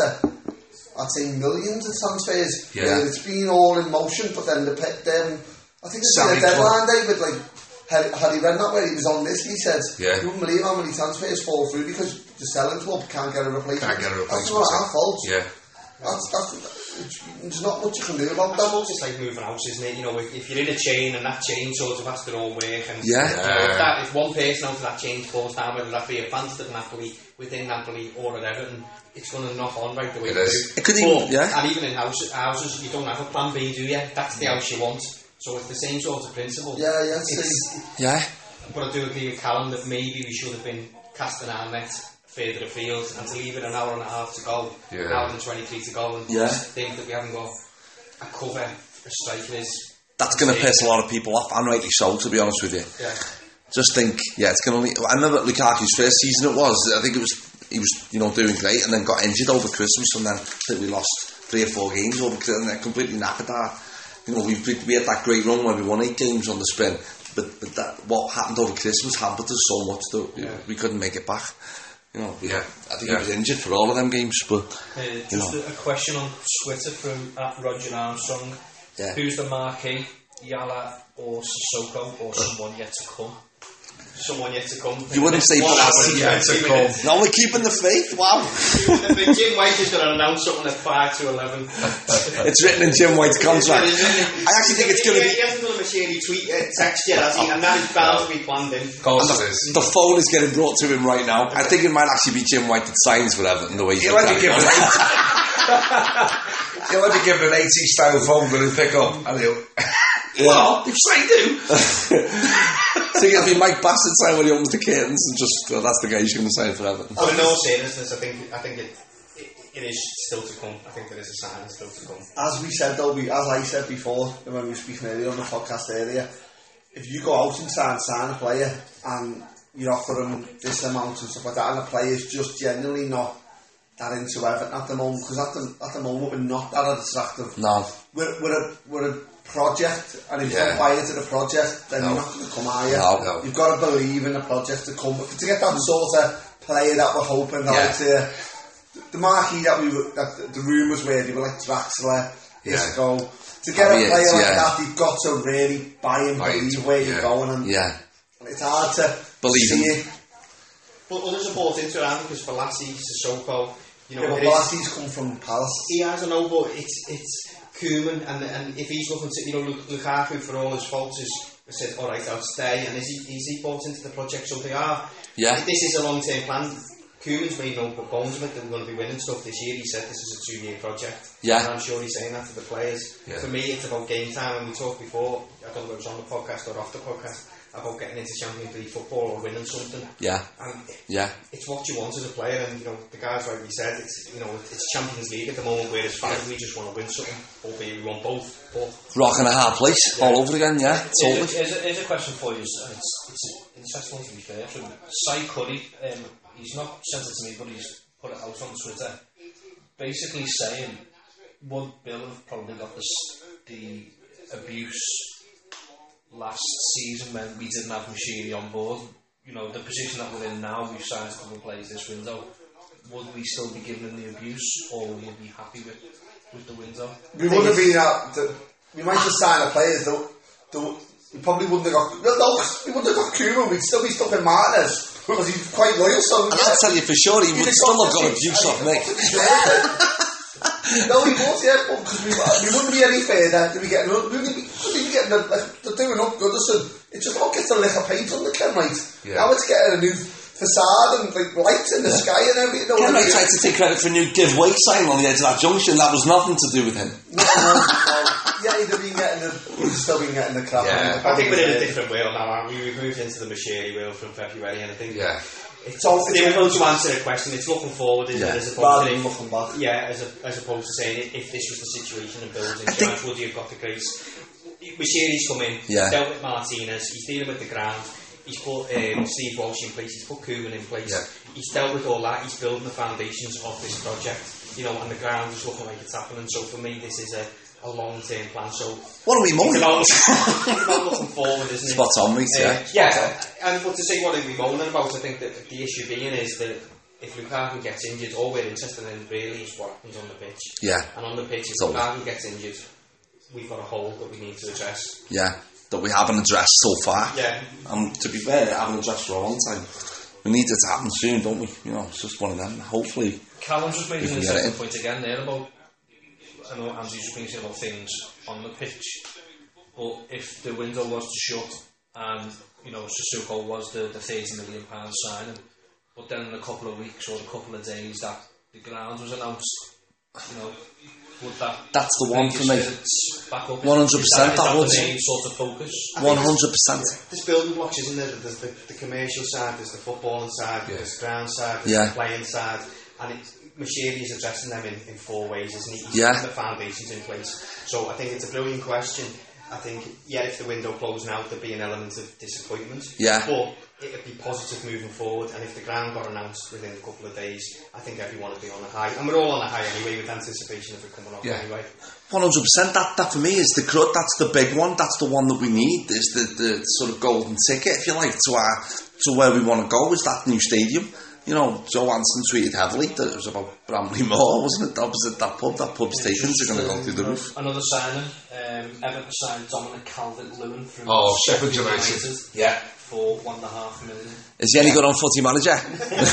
Speaker 9: I'd say, millions of transfers.
Speaker 8: Yeah.
Speaker 9: Where it's been all in motion, but then the them, I think there's been a deadline day with like Harry, Harry Redknapp where he was on this. He said,
Speaker 8: yeah.
Speaker 9: "You wouldn't believe how many transfers fall through because the selling club can't get a replacement."
Speaker 8: Can't get a replacement.
Speaker 9: That's not our fault.
Speaker 8: Yeah.
Speaker 9: That's that's. There's not much you can do about that.
Speaker 7: I suppose it's like moving house, isn't it? You know, if, if you're in a chain and that chain sort of has to all work, and
Speaker 6: yeah,
Speaker 7: you know, if, that, if one person out of that chain falls down, whether that be a fans at Napoli, within Napoli, or at Everton, it's going to knock on right the way
Speaker 8: it
Speaker 7: through.
Speaker 8: Is.
Speaker 6: It could
Speaker 7: but,
Speaker 6: even, yeah.
Speaker 7: And even in house, houses, you don't have a plan B, do you? That's the house you want. So it's the same sort of principle.
Speaker 9: Yeah, yeah,
Speaker 7: it's,
Speaker 6: yeah.
Speaker 7: But I do agree with Callum that maybe we should have been casting our net further afield, and to leave it an hour and a half to go,
Speaker 8: yeah.
Speaker 7: an hour and twenty-three to go, and
Speaker 6: yeah.
Speaker 7: just think that we haven't got a cover for strikers.
Speaker 6: That's going to piss a lot of people off, and rightly so, to be honest with you.
Speaker 7: Yeah.
Speaker 6: Just think, yeah, it's going to. I remember Lukaku's first season. It was, I think it was, he was, you know, doing great, and then got injured over Christmas, and then I think we lost three or four games over Christmas, and then completely knackered that. You know, we we had that great run where we won eight games on the spin, but but that what happened over Christmas hampered us so much that yeah. we, we couldn't make it back. You know,
Speaker 8: yeah,
Speaker 6: I think
Speaker 8: yeah.
Speaker 6: he was injured for all of them games. But
Speaker 10: uh, just
Speaker 6: you know.
Speaker 10: a, a question on Twitter from at Roger Armstrong.
Speaker 6: Yeah.
Speaker 10: Who's the marquee, Yala or Sissoko, or someone yet to come?
Speaker 7: Someone yet to come.
Speaker 6: You wouldn't say Balassi
Speaker 8: yet to come.
Speaker 6: No, we're keeping the faith. Wow.
Speaker 7: Jim White is going to announce something at five to eleven.
Speaker 6: It's written in Jim White's contract. I actually think it's going to be.
Speaker 7: He hasn't done a Mercedes tweet uh, text yet, has he? And that is bound to be planned in.
Speaker 8: Of course
Speaker 6: the,
Speaker 8: it is.
Speaker 6: The phone is getting brought to him right now. I think it might actually be Jim White that signs for Everton the way he's
Speaker 8: He'll only give an He'll only give an eighty style phone that he'll pick up and he'll.
Speaker 6: Yeah.
Speaker 8: Well, if signed him.
Speaker 6: I think it'll be Mike Bassett sign when he opens the curtains, and just well, that's the guy who's going to sign for Everton.
Speaker 7: But in all seriousness, I think I think it, it it is still to come. I think there is a sign still to come.
Speaker 9: As we said though, we, as I said before when we were speaking earlier on the podcast earlier, if you go out and sign sign a player and you offer them this amount and stuff like that, and the player's just genuinely not that into Everton at the moment, because at the at the moment we're not that attractive.
Speaker 6: No,
Speaker 9: we're we're a we're a project, and if
Speaker 8: yeah.
Speaker 9: you don't buy into the project, then no. you're not going to come, are you?
Speaker 6: No, no.
Speaker 9: You've got to believe in the project to come. To get that sort of player that we're hoping, that
Speaker 6: yeah.
Speaker 9: like the, the marquee that we were, that the, the rumours were, they were like Draxler, Isco. Yeah. To get
Speaker 6: Harry
Speaker 9: a player
Speaker 6: is,
Speaker 9: like
Speaker 6: yeah.
Speaker 9: that, you've got to really buy and
Speaker 8: buy
Speaker 9: believe
Speaker 8: it,
Speaker 9: where
Speaker 8: yeah.
Speaker 9: you're going, and
Speaker 6: yeah.
Speaker 9: it's hard to
Speaker 6: believe
Speaker 9: see
Speaker 6: in.
Speaker 9: it.
Speaker 7: But others are bought into it, because Balassi, Sissoko, you know,
Speaker 9: yeah, but Balassi's come from Palace.
Speaker 7: He has a no, but it's it's Koeman, and and if he's looking to, you know, Lukaku for all his faults has said, all right, I'll stay, and is he is he bought into the project? So they are.
Speaker 6: Yeah.
Speaker 7: If this is a long term plan. Koeman's made no bones of it that we're going to be winning stuff this year. He said this is a two year project.
Speaker 6: Yeah.
Speaker 7: And I'm sure he's saying that to the players.
Speaker 8: Yeah.
Speaker 7: For me, it's about game time, and we talked before. I don't know if it was on the podcast or off the podcast about getting into Champions League football or winning something.
Speaker 6: Yeah.
Speaker 7: And
Speaker 6: yeah.
Speaker 7: it's what you want as a player, and you know the guys like we said, it's you know it's Champions League at the moment, where as fans we just want to win something, albeit we want both. But
Speaker 6: rock and a hard place yeah. all over again, yeah. Totally.
Speaker 10: Here's a, here's a question for you, and it's, it's an interesting one to be fair. From Cy Curry, um, he's not sent it to me, but he's put it out on Twitter, basically saying would Bill have probably got this, the abuse last season when we didn't have Machiri on board. You know, the position that we're in now, we've signed a couple of players this window. Would we still be giving them the abuse, or would we be happy with, with the window?
Speaker 9: We would have been at the, we might have signed the players though. The, we probably wouldn't have got no, no we wouldn't have got Koeman. We'd still be stuck in Martinez. because he's quite loyal. So
Speaker 6: and yeah. I'll tell you for sure, he would still have got a juice off Nick.
Speaker 9: No, he was, yeah, because we, we wouldn't be any further. We get we wouldn't be, wouldn't be getting a, they're doing up Goodison. It just all gets a lick of paint on the Ken Wright. Yeah. Now it's getting a new facade and like lights in the yeah. sky and everything.
Speaker 6: Ken Wright tried to take credit for a new giveaway sign on the edge of that junction. That was nothing to do with him.
Speaker 9: No, no, no. Yeah, he'd have been getting the, he'd still been getting the crap.
Speaker 7: Yeah. I think we're in a different world now. We've moved into the Mashiri world from February, and I think
Speaker 6: yeah.
Speaker 7: it's all difficult to answer a question. It's looking forward, isn't
Speaker 9: yeah.
Speaker 7: it? As opposed
Speaker 9: to looking back.
Speaker 7: Yeah, as, a, as opposed to saying if this was the situation and Bills in charge, would you have got the grace? Mashiri's come in,
Speaker 6: yeah.
Speaker 7: dealt with Martinez, he's dealing with the ground. He's put um, Steve Walsh in place, he's put Koeman in place,
Speaker 6: yeah.
Speaker 7: he's dealt with all that, he's building the foundations of this project, you know, and the ground is looking like it's happening. So for me, this is a, a long-term plan. So
Speaker 6: what are we moaning about?
Speaker 7: It's about looking forward, isn't it?
Speaker 6: Spot on, mate, yeah.
Speaker 7: Uh, yeah, and but to say what are we moaning about, I think that the issue being is that if Lukaku gets injured, all we're interested in really is what happens on the pitch.
Speaker 6: Yeah.
Speaker 7: And on the pitch, if so, Lukaku gets injured, we've got a hole that we need to address.
Speaker 6: Yeah. That we haven't addressed so far.
Speaker 7: Yeah.
Speaker 6: And to be fair, I haven't addressed for a long time. We need it to happen soon, don't we? You know, it's just one of them. Hopefully.
Speaker 10: Callum's just made an interesting point again there about, I know Andy's just been saying about things on the pitch, but if the window was to shut and, you know, Sissoko was the, the thirty million pound signing, but then in a couple of weeks or a couple of days that the ground was announced, you know, would that
Speaker 6: that's the one for me. One hundred percent. That
Speaker 7: was the main sort of focus.
Speaker 6: One hundred percent.
Speaker 7: There's building blocks, isn't there? There's the, the commercial side, there's the footballing side, yeah. there's the ground side, there's
Speaker 6: yeah.
Speaker 7: the playing side, and Mashiri is addressing them in, in four ways, isn't he? He's
Speaker 6: yeah.
Speaker 7: putting the foundations in place. So I think it's a brilliant question. I think, yeah, if the window closed now, there'd be an element of disappointment.
Speaker 6: Yeah.
Speaker 7: But it'd be positive moving forward, and if the ground got announced within a couple of days, I think everyone would be on a high. And we're all on a high anyway, with anticipation of it coming off
Speaker 6: yeah.
Speaker 7: anyway.
Speaker 6: one hundred percent. That, that for me is the crud. That's the big one. That's the one that we need. Is the, the sort of golden ticket, if you like, to our to where we want to go. Is that new stadium? You know, Joe Hansen tweeted heavily that it was about Bramley Moor, wasn't it? Opposite that pub. That pub's stations are going to go through the roof.
Speaker 10: Another signing. Um, Everton signed Dominic Calvert-Lewin from
Speaker 8: oh, Sheffield United. United.
Speaker 10: Yeah. For one and a half million.
Speaker 6: Is he any good on Footy Manager?
Speaker 8: I'll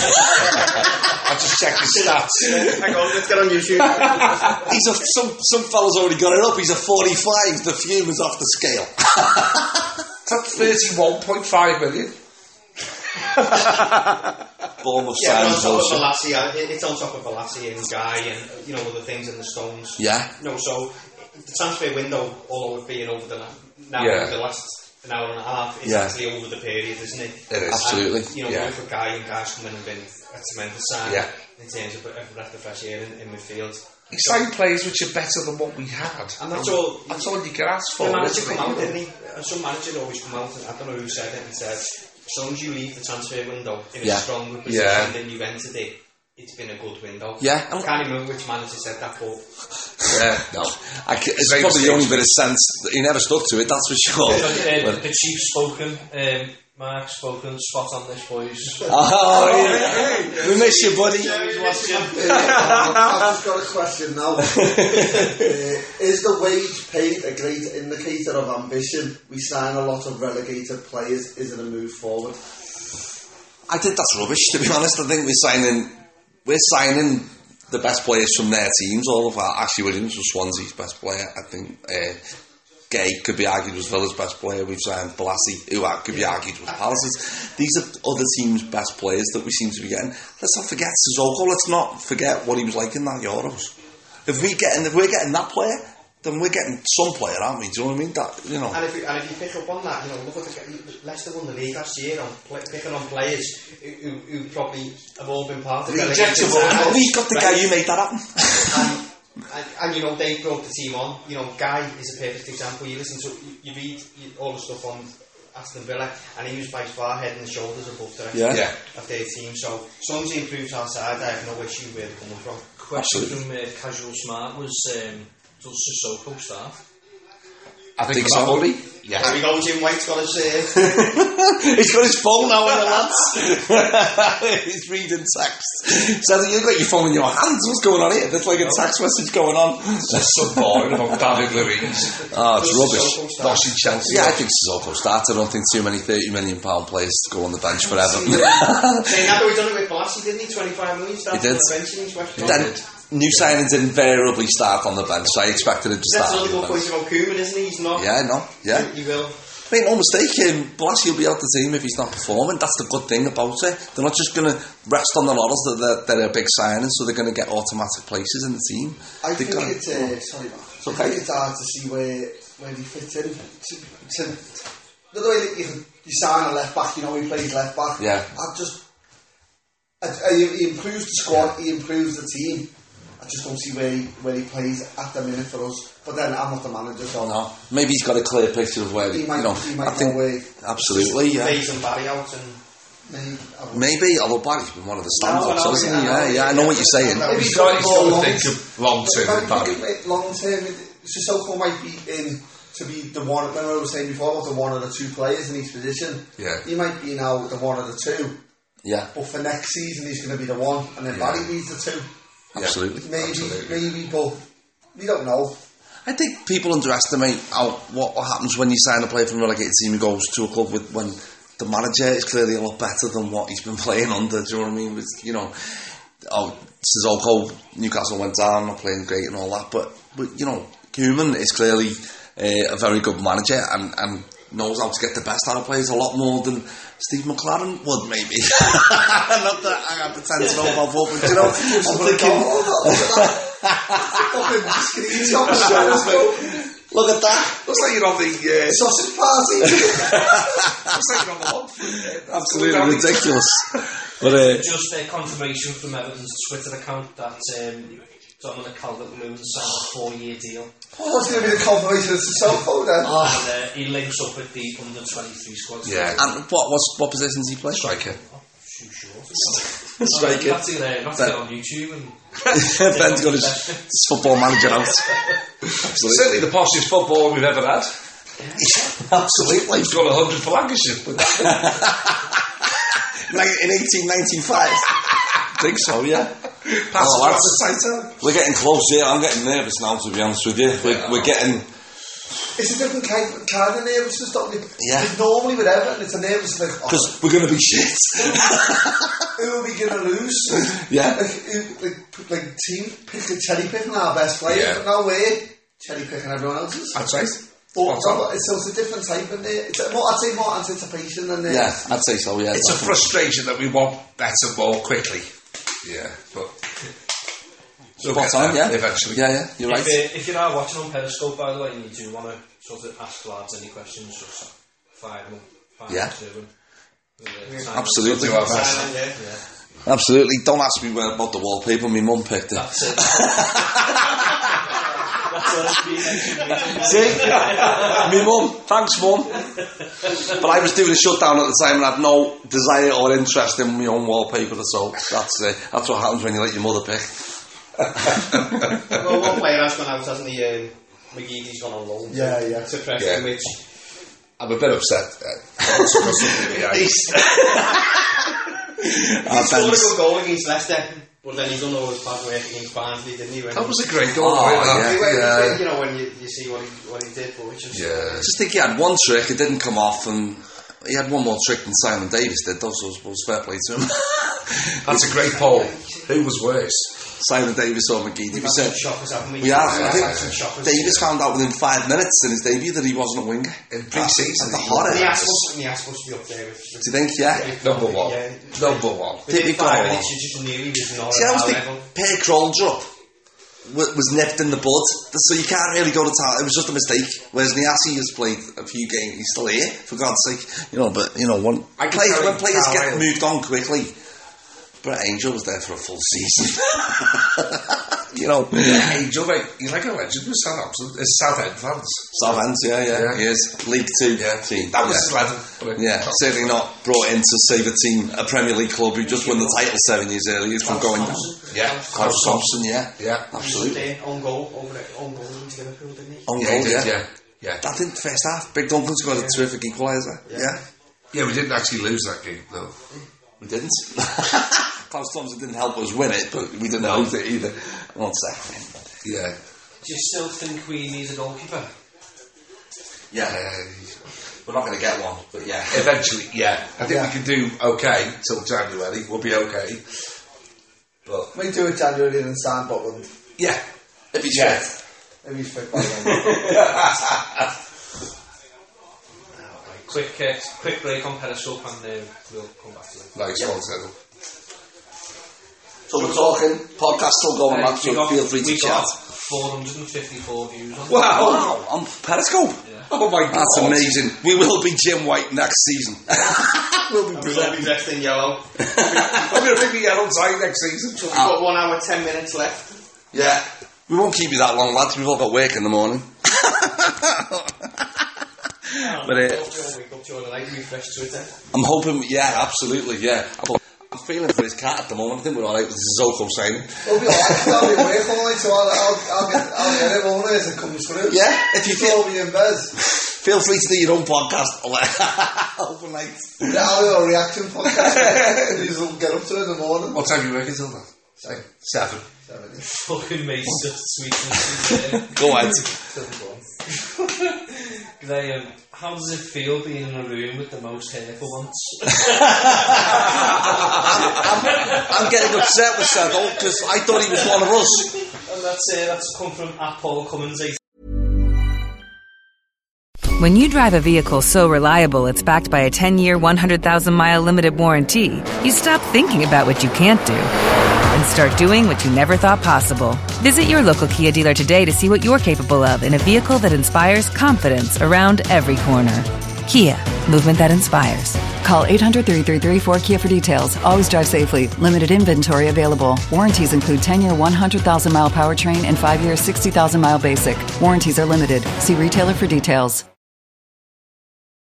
Speaker 8: just check his stats.
Speaker 7: Hang on, let's get on YouTube.
Speaker 6: He's a, some some fella's already got it up. He's a forty-five. The fume is off the scale.
Speaker 8: That's thirty-one point five million.
Speaker 6: Bournemouth
Speaker 7: yeah, on top of Velassi, it's on top of Velassi and Guy and you know other things in the Stones.
Speaker 6: Yeah.
Speaker 7: No, so the transfer window, although it being over the now
Speaker 8: yeah.
Speaker 7: over the last an hour and a half, is
Speaker 6: yeah.
Speaker 7: actually over the period, isn't it?
Speaker 8: It is.
Speaker 6: Absolutely.
Speaker 7: And, you know,
Speaker 6: yeah.
Speaker 7: for Guy and Guy's coming and been a tremendous sign
Speaker 8: yeah.
Speaker 7: in terms of a breath of fresh air in, in midfield.
Speaker 8: He signed players which are better than what we had.
Speaker 7: And that's and all.
Speaker 8: That's all you can ask for.
Speaker 7: The manager come out, didn't he? And some managers always come out, and I don't know who said it, and said, as long as you leave the transfer window in a
Speaker 6: yeah.
Speaker 7: stronger position
Speaker 8: yeah.
Speaker 7: than you've entered it, it's been a good window.
Speaker 6: Yeah.
Speaker 7: I can't remember which manager said that, but...
Speaker 6: yeah, no. I c- it's probably the only bit of sense. He never stuck to it, that's for sure.
Speaker 10: uh, well, the chief spoken, um, Mark spoken, spot on this, boys.
Speaker 6: Oh, yeah. We miss you, buddy.
Speaker 9: uh, I've just got a question now. uh, is the wage paid a great indicator of ambition? We sign a lot of relegated players. Is it a move forward?
Speaker 6: I think that's rubbish, to be honest. I think we're signing, we're signing the best players from their teams. All of our Ashley Williams was Swansea's best player. I think uh, Gay could be argued was Villa's best player. We've signed Balassi, who could be argued was Palace's. These are other teams' best players that we seem to be getting. Let's not forget Sissoko. Let's not forget what he was like in that Euros. If we getting, if we're getting that player, then we're getting some player, aren't we? Do you know what I mean? That, you know.
Speaker 7: And if you, and if you pick up on that, you know, look at the, Leicester won the league last year on play, picking on players who, who, who probably have all been part of the
Speaker 6: rejectable. We got the right? guy who made that happen.
Speaker 7: and, and, and you know, they brought the team on. You know, Guy is a perfect example. You listen to, you, you read you, all the stuff on Aston Villa, and he was by far head and shoulders above the rest
Speaker 6: yeah.
Speaker 7: of,
Speaker 6: Yeah.
Speaker 7: of their team. So, as long as he improves our side, I have no issue where they're coming from.
Speaker 10: Question from uh, Casual Smart was, um, does Sissoko start?
Speaker 8: I think
Speaker 6: so.
Speaker 8: Bobby. Yeah.
Speaker 7: There we go, Jim White's got his... Uh...
Speaker 6: He's got his phone now in the lads. He's reading text. So you've got your phone in your hands. What's going on here? There's like a text message going on.
Speaker 8: There's some boring about David Luiz.
Speaker 6: Oh, it's rubbish.
Speaker 8: Lost in Chelsea.
Speaker 6: Yeah, I think Sissoko started. I don't think too many thirty million pound players to go on the bench forever.
Speaker 7: Saying that, but we done it with Balassi, didn't he? twenty-five million started
Speaker 6: He did.
Speaker 7: on the bench in West Brom.
Speaker 6: Then new signings invariably start on the bench, so I expected it to
Speaker 7: That's
Speaker 6: start on
Speaker 7: another
Speaker 6: the
Speaker 7: good
Speaker 6: bench.
Speaker 7: point about Koeman, isn't he? He's not.
Speaker 6: Yeah, no, yeah.
Speaker 7: He, he will.
Speaker 6: Make no mistake, um, Balassi will be out the team if he's not performing. That's the good thing about it. They're not just going to rest on their laurels that they're, they're a big signing, so they're going to get automatic places in the team.
Speaker 9: I
Speaker 6: They're
Speaker 9: think
Speaker 6: gonna,
Speaker 9: it's uh, sorry, man.
Speaker 6: It's okay.
Speaker 9: I think it's hard to see where where he fits in. To, to, the way that you, you sign a left back, you know, he plays left back.
Speaker 6: Yeah.
Speaker 9: I just, I, I, he improves the squad, he improves the team. I just don't see where he, where he plays at the minute for us. But then I'm not the manager, so
Speaker 6: no, maybe he's got a clear picture of where
Speaker 9: he
Speaker 6: you
Speaker 9: might.
Speaker 6: know.
Speaker 9: He might
Speaker 6: I think
Speaker 9: go away.
Speaker 6: absolutely, yeah.
Speaker 7: Phase and Barry out and.
Speaker 9: Maybe,
Speaker 6: Maybe, although Barry's been one of the standouts,
Speaker 7: No, no,
Speaker 6: hasn't
Speaker 7: no,
Speaker 6: he?
Speaker 7: no,
Speaker 6: Yeah,
Speaker 7: no,
Speaker 6: yeah. I know what you're saying.
Speaker 9: Maybe
Speaker 8: He's got, he's got to
Speaker 9: long-
Speaker 8: think of long term with Barry.
Speaker 9: Long term, Sissoko might be in to be the one. Remember I was saying before about the one or the two players in each position.
Speaker 8: Yeah.
Speaker 9: He might be now the one or the two.
Speaker 6: Yeah,
Speaker 9: But for next season, he's going to be the one, and then
Speaker 8: Yeah.
Speaker 9: Barry needs the two.
Speaker 6: absolutely.
Speaker 9: Maybe,
Speaker 8: Absolutely.
Speaker 9: maybe, but we don't know.
Speaker 6: I think people underestimate how what, what happens when you sign a player from a relegated team who goes to a club with when the manager is clearly a lot better than what he's been playing under. Do you know what I mean? With, you know, oh, Sissoko, Newcastle went down, not playing great and all that, but but you know, Koeman is clearly uh, a very good manager and and knows how to get the best out of players a lot more than Steve McLaren would, maybe. Not that I pretend to know about football, but you know, I'm thinking. Look at that.
Speaker 8: Looks like you're on the uh,
Speaker 9: Sausage party.
Speaker 8: looks like you're on the log.
Speaker 6: Absolutely ridiculous. But uh,
Speaker 10: Just a confirmation from Everton's Twitter account that um, Dominic Calvert-Lewin signed a four-year deal.
Speaker 9: Oh, what's going to be the confirmation of Sissoko then?
Speaker 10: And uh, he links up with the under twenty-three squad.
Speaker 8: Yeah.
Speaker 6: and what was what positions he play?
Speaker 8: Striker.
Speaker 10: Too short.
Speaker 6: Striker.
Speaker 10: That's it, uh, that's it on YouTube. And
Speaker 6: Ben's got his, his football manager out.
Speaker 8: Certainly the poshest footballer we've ever had.
Speaker 6: Absolutely.
Speaker 8: He's got a hundred for Lancashire. With that.
Speaker 6: Like in eighteen ninety-five. I think so, yeah.
Speaker 8: Pass
Speaker 6: Oh,
Speaker 8: it
Speaker 6: lads.
Speaker 8: the tighter.
Speaker 6: We're getting close here. I'm getting nervous now, to be honest with you. We're,
Speaker 8: Yeah.
Speaker 6: we're getting.
Speaker 9: It's a different kind, kind of nervousness, don't we?
Speaker 6: Yeah.
Speaker 9: Because normally with Everton, it's a nervous like, oh,
Speaker 6: Because we're going to be shit.
Speaker 9: who are we going to lose?
Speaker 6: Yeah.
Speaker 9: Like, who, like, like team picking, cherry picking our best players,
Speaker 8: Yeah.
Speaker 9: but now we're cherry picking everyone else's.
Speaker 8: That's right.
Speaker 9: But,
Speaker 8: Spot on.
Speaker 9: but it's, so it's a different type in there. It's a more, I'd say more anticipation than there.
Speaker 6: Yeah, I'd say so, yeah.
Speaker 8: It's a frustration that we want better more quickly. Yeah, but we'll
Speaker 6: Spot
Speaker 8: get
Speaker 6: on,
Speaker 8: there
Speaker 6: yeah.
Speaker 8: eventually.
Speaker 6: Yeah, yeah, you're right.
Speaker 10: If, uh, if you are watching on Periscope, by the way, and you do want to sort of ask lads any questions, just fire them, fire
Speaker 6: Yeah.
Speaker 10: them to them. Uh,
Speaker 6: Absolutely.
Speaker 8: Do our best.
Speaker 7: Silent, yeah.
Speaker 10: Yeah.
Speaker 6: Absolutely. Don't ask me where, about the wallpaper. My mum picked it.
Speaker 10: That's it. That's all it's been.
Speaker 6: See? My mum. Thanks, mum. But I was doing a shutdown at the time and I had no desire or interest in my own wallpaper at all. That's uh, that's what happens when you let your mother pick.
Speaker 7: Well, one player has gone out, hasn't he? Um, McGee's gone on loan.
Speaker 9: Yeah, yeah.
Speaker 7: To Preston,
Speaker 8: Yeah.
Speaker 7: which.
Speaker 8: I'm a bit upset. Uh,
Speaker 7: He scored a good goal against Leicester, but then he's done all his bad work against Barnsley, didn't he? When
Speaker 8: that was a great goal.
Speaker 6: Oh,
Speaker 8: right?
Speaker 6: yeah.
Speaker 7: he went,
Speaker 8: yeah.
Speaker 7: You know, when you, you see what he what he did, but it's just.
Speaker 8: Yeah.
Speaker 6: I just think he had one trick, it didn't come off, and he had one more trick than Simon Davis did, though, so it was fair play to him.
Speaker 8: That's a great poll. Who was worse?
Speaker 6: Simon Davis or McGee.
Speaker 7: We've
Speaker 6: We
Speaker 7: had
Speaker 6: said
Speaker 7: some shockers, haven't we?
Speaker 6: we have.
Speaker 7: Yeah,
Speaker 6: I think
Speaker 7: had some shockers.
Speaker 6: Davis found out within five minutes in his debut that he wasn't a winger.
Speaker 8: In pre-season,
Speaker 6: At the
Speaker 8: he
Speaker 6: horror.
Speaker 7: And he has supposed and he has supposed to be up there with.
Speaker 6: Do you think? Yeah.
Speaker 8: Number one.
Speaker 7: Yeah.
Speaker 8: Number one.
Speaker 7: Within
Speaker 6: Typical.
Speaker 7: five minutes, you just knew he was not
Speaker 6: See, I
Speaker 7: at
Speaker 6: was
Speaker 7: our
Speaker 6: thinking
Speaker 7: level.
Speaker 6: Per Kroldrup wa- was nipped in the bud, so you can't really go to town. It was just a mistake. Whereas Niasse has played a few games, he's still here, for God's sake. You know, but, you know, when,
Speaker 8: I can
Speaker 6: players,
Speaker 8: tell
Speaker 6: when
Speaker 8: you
Speaker 6: players get
Speaker 8: Carlisle-
Speaker 6: moved on quickly, Brett Angel was there for a full season. You know.
Speaker 8: Yeah, Angel, mate, he's like a legend with Southampton. It's Southend fans.
Speaker 6: Southend, yeah, yeah,
Speaker 8: Yeah.
Speaker 6: he is. League Two
Speaker 8: Yeah,
Speaker 6: team.
Speaker 8: that was
Speaker 6: yeah.
Speaker 8: his level.
Speaker 6: Yeah, certainly not brought in to save a team, a Premier League club who just won the title seven years earlier from going down.
Speaker 8: Yeah,
Speaker 6: Klaus Thompson, yeah.
Speaker 8: Yeah,
Speaker 6: Absolutely.
Speaker 7: He was there on goal over it, on goal into Liverpool, didn't he?
Speaker 6: On
Speaker 8: yeah,
Speaker 6: goal,
Speaker 8: he did,
Speaker 6: yeah.
Speaker 8: yeah. Yeah.
Speaker 6: I think the first half, Big Duncan scored a terrific equaliser. Yeah. yeah.
Speaker 8: Yeah, we didn't actually lose that game, no.
Speaker 6: We didn't. Klaus Thompson didn't help us win it, but we didn't no. lose it either. One second.
Speaker 8: Yeah.
Speaker 10: Do you still think we need a goalkeeper?
Speaker 6: Yeah. Uh, We're not going to get one, but yeah.
Speaker 8: Eventually, yeah. I think yeah. we can do okay till January. We'll be okay. But
Speaker 9: we do it January and sign Butland.
Speaker 6: Yeah. If he's
Speaker 8: yeah.
Speaker 6: fit.
Speaker 9: If he's fit by then.
Speaker 10: Quick, uh, quick break on Periscope and uh, we'll come back to it.
Speaker 8: Nice
Speaker 10: yeah.
Speaker 8: one, Settle.
Speaker 6: So we're talking, podcast still going
Speaker 10: uh,
Speaker 6: on, so
Speaker 10: got,
Speaker 6: feel free to chat.
Speaker 10: four hundred fifty-four views on
Speaker 6: Wow, wow. On Periscope?
Speaker 10: Yeah.
Speaker 8: Oh my God.
Speaker 6: That's amazing. We will be Jim White next season. We'll be
Speaker 7: presenting dressed in yellow.
Speaker 8: I'm going to bring the yellow tie next season.
Speaker 7: So we've got one hour, ten minutes left.
Speaker 6: Yeah. We won't keep you that long, lads. We've all got work in the morning.
Speaker 7: But uh,
Speaker 6: I'm hoping, yeah, absolutely, yeah. I'm feeling for his cat at the moment. I think we're alright with Sissoko signing.
Speaker 9: We'll be alright. I'll be away for night, so I'll, I'll, I'll, get, I'll get him on as it comes through.
Speaker 6: Yeah, if you feel
Speaker 9: me in bed.
Speaker 6: Feel free to do your own podcast overnight.
Speaker 9: Yeah, I'll do a reaction podcast. You just get up to it in the morning.
Speaker 8: What time are you working till then?
Speaker 9: Seven.
Speaker 8: Seven.
Speaker 9: Seven.
Speaker 10: Fucking me, such sweetness.
Speaker 6: Go ahead.
Speaker 10: Graham, how does it feel being in a room with the most hair for once?
Speaker 6: I'm, I'm getting upset with Settle because I thought he was one of us.
Speaker 10: And that's uh, that's come from at Paul Cummins.
Speaker 12: When you drive a vehicle so reliable it's backed by a ten-year, one hundred thousand mile limited warranty, you stop thinking about what you can't do and start doing what you never thought possible. Visit your local Kia dealer today to see what you're capable of in a vehicle that inspires confidence around every corner. Kia, movement that inspires.
Speaker 14: Call eight hundred, three three three, four Kia for details. Always drive safely. Limited inventory available. Warranties include ten-year, one hundred thousand mile powertrain and five-year, sixty thousand mile basic. Warranties are limited. See retailer for details.